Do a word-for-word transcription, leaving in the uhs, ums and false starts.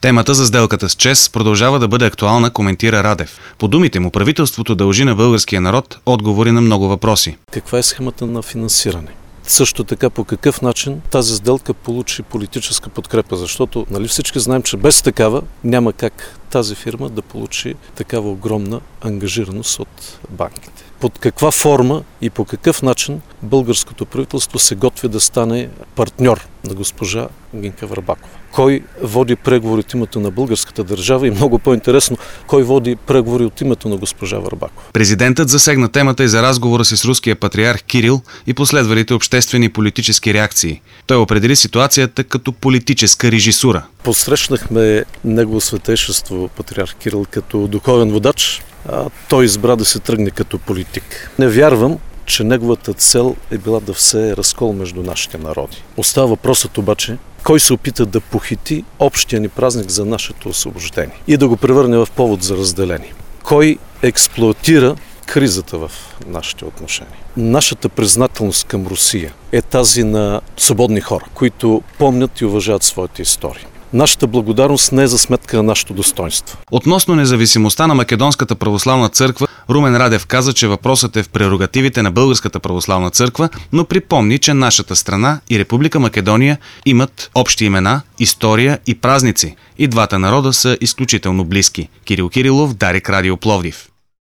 Темата за сделката с ЧЕЗ продължава да бъде актуална, коментира Радев. По думите му, правителството дължи на българския народ отговори на много въпроси. Каква е схемата на финансиране? Също така по какъв начин тази сделка получи политическа подкрепа, защото нали всички знаем, че без такава няма как тази фирма да получи такава огромна ангажираност от банките. Под каква форма и по какъв начин българското правителство се готви да стане партньор на госпожа Гинка Върбакова? Кой води преговори от името на българската държава и много по-интересно, кой води преговори от името на госпожа Върбакова? Президентът засегна темата и за разговора си с руския патриарх Кирил и последвалите обществени и политически реакции. Той определи ситуацията като политическа режисура. Посрещнахме негово светейшество патриарх Кирил като духовен водач, а той избра да се тръгне като политик. Не вярвам, че неговата цел е била да все разкол между нашите народи. Остава въпросът обаче, кой се опита да похити общия ни празник за нашето освобождение и да го превърне в повод за разделение. Кой експлоатира кризата в нашите отношения. Нашата признателност към Русия е тази на свободни хора, които помнят и уважават своята история. Нашата благодарност не е за сметка на нашето достоинство. Относно независимостта на Македонската православна църква, Румен Радев каза, че въпросът е в прерогативите на Българската православна църква, но припомни, че нашата страна и Република Македония имат общи имена, история и празници. И двата народа са изключително близки. Кирил Кирилов, Дарик, Радио Пловдив.